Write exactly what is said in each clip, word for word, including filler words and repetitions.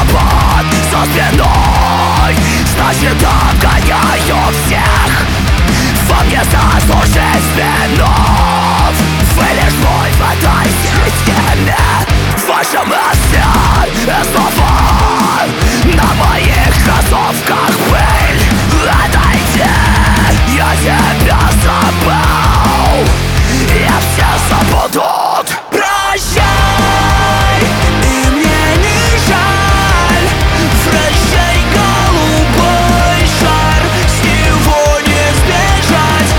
свобод за спиной, значит обгоняю всех во мне заслужить винов. Вы лишь бой в этой системе, в вашем эссе слова на моих кроссовках пыль. Отойди, я тебя забыл, и все забудут. Прощай, и мне не жаль. Прощай, голубой шар, с него не сбежать.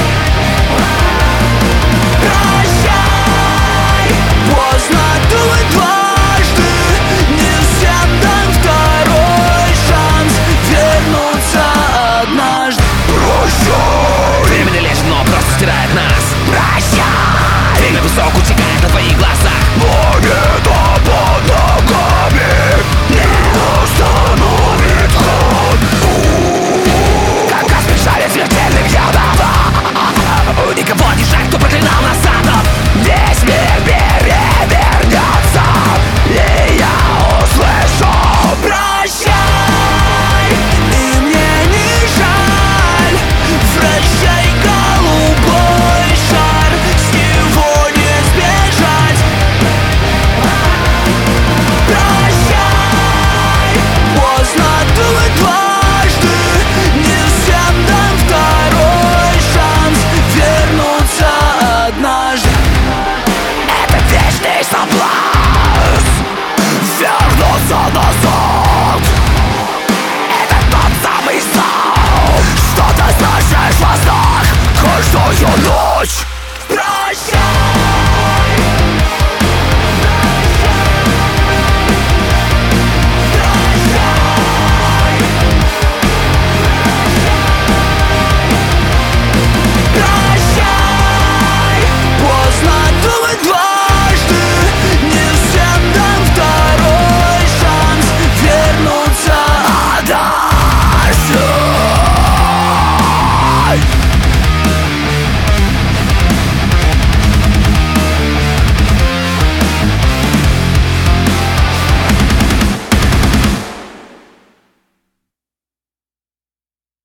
Прощай, поздно думать дважды, не всем дан второй шанс вернуться однажды. Прощай, время лишь но просто стирает нас. прощай, Время высоко утекает на твоих глазах. планета под ногами не остановит ход. Как раз бежали смертельным ядом, Никого не жаль, кто проклинал нас адом. весь мир перевернется, и я услышу: прощай, и мне не жаль. Прощай, голубой шар, с него не сбежать. Прощай, поздно думать дважды, не всем дан второй шанс вернуться однажды. Это вечный соблазн вернуться назад. Это тот самый сон, что ты слышишь во снах каждую ночь.